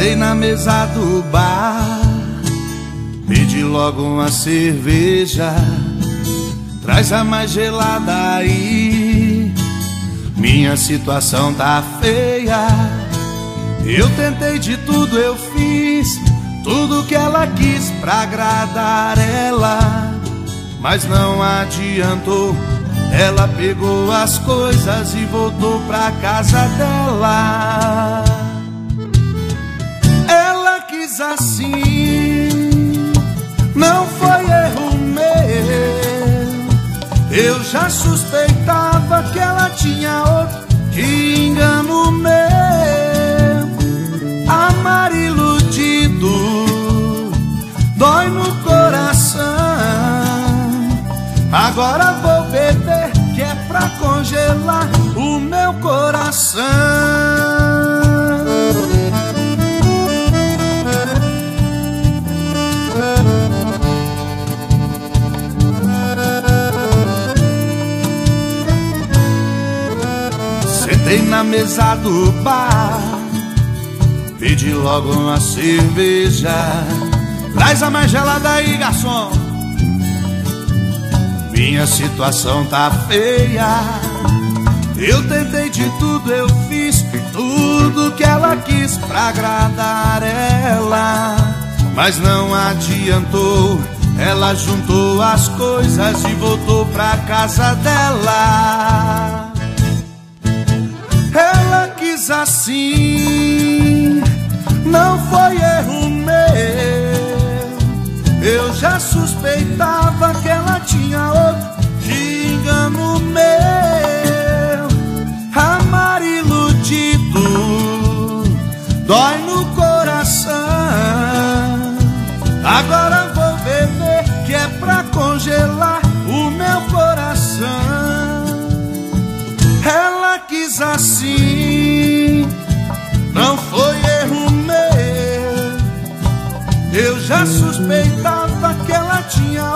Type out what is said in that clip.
Sentei na mesa do bar, pedi logo uma cerveja. Traz a mais gelada aí, minha situação tá feia. Eu tentei de tudo, eu fiz tudo que ela quis pra agradar ela, mas não adiantou. Ela pegou as coisas e voltou pra casa dela. Ela quis assim, não foi erro meu. Eu já suspeitava que ela tinha outro, que engano meu. Amar iludido dói no coração. Agora vou beber, que é pra congelar o meu coração. Sentei na mesa do bar, pedi logo uma cerveja. Traz a mais gelada aí, garçom, minha situação tá feia. Eu tentei de tudo, eu fiz tudo que ela quis pra agradar ela, mas não adiantou. Ela juntou as coisas e voltou pra casa dela. Ela quis assim, não foi erro meu. Eu já suspeitava que ela tinha outro, que engano meu. Amar iludido dói no coração. Agora vou beber, que é pra congelar o meu coração. Ela quis assim, não foi erro meu. Eu já suspeitava que ela tinha